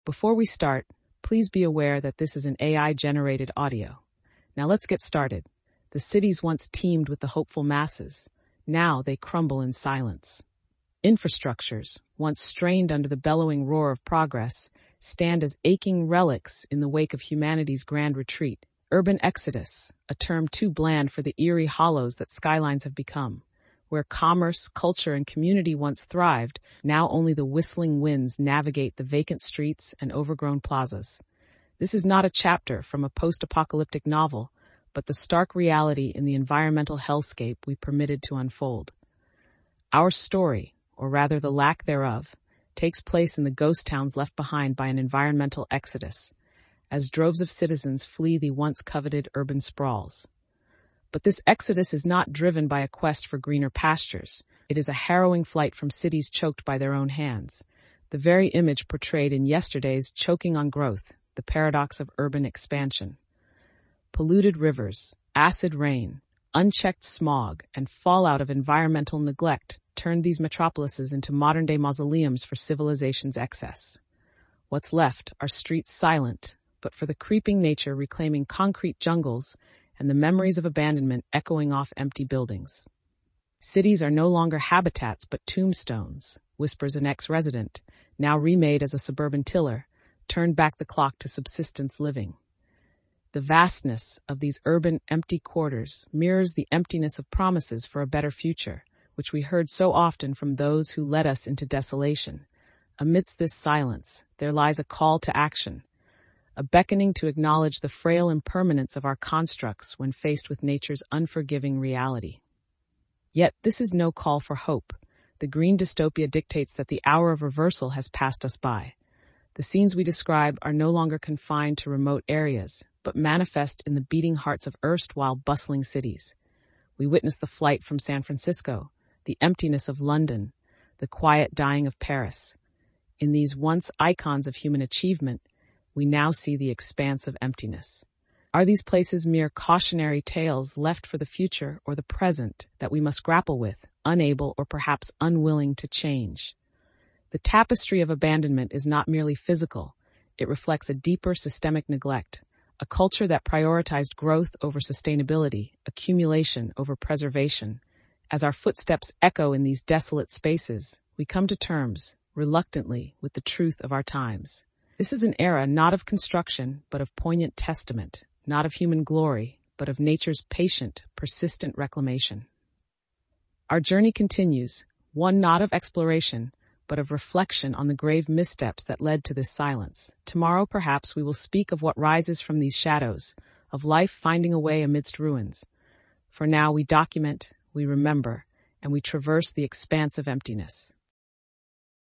Before we start, please be aware that this is an AI-generated audio. Now let's get started. The cities once teemed with the hopeful masses. Now they crumble in silence. Infrastructures, once strained under the bellowing roar of progress, stand as aching relics in the wake of humanity's grand retreat. Urban exodus, a term too bland for the eerie hollows that skylines have become. Where commerce, culture, and community once thrived, now only the whistling winds navigate the vacant streets and overgrown plazas. This is not a chapter from a post-apocalyptic novel, but the stark reality in the environmental hellscape we permitted to unfold. Our story, or rather the lack thereof, takes place in the ghost towns left behind by an environmental exodus, as droves of citizens flee the once coveted urban sprawls. But this exodus is not driven by a quest for greener pastures. It is a harrowing flight from cities choked by their own hands. The very image portrayed in yesterday's Choking on Growth, the paradox of urban expansion. Polluted rivers, acid rain, unchecked smog, and fallout of environmental neglect turned these metropolises into modern-day mausoleums for civilization's excess. What's left are streets silent, but for the creeping nature reclaiming concrete jungles and the memories of abandonment echoing off empty buildings. Cities are no longer habitats but tombstones, whispers an ex-resident, now remade as a suburban tiller, turned back the clock to subsistence living. The vastness of these urban empty quarters mirrors the emptiness of promises for a better future, which we heard so often from those who led us into desolation. Amidst this silence, there lies a call to action, a beckoning to acknowledge the frail impermanence of our constructs when faced with nature's unforgiving reality. Yet this is no call for hope. The green dystopia dictates that the hour of reversal has passed us by. The scenes we describe are no longer confined to remote areas, but manifest in the beating hearts of erstwhile bustling cities. We witness the flight from San Francisco, the emptiness of London, the quiet dying of Paris. In these once icons of human achievement, we now see the expanse of emptiness. Are these places mere cautionary tales left for the future or the present that we must grapple with, unable or perhaps unwilling to change? The tapestry of abandonment is not merely physical. It reflects a deeper systemic neglect, a culture that prioritized growth over sustainability, accumulation over preservation. As our footsteps echo in these desolate spaces, we come to terms, reluctantly, with the truth of our times. This is an era not of construction, but of poignant testament, not of human glory, but of nature's patient, persistent reclamation. Our journey continues, one not of exploration, but of reflection on the grave missteps that led to this silence. Tomorrow, perhaps, we will speak of what rises from these shadows, of life finding a way amidst ruins. For now, we document, we remember, and we traverse the expanse of emptiness.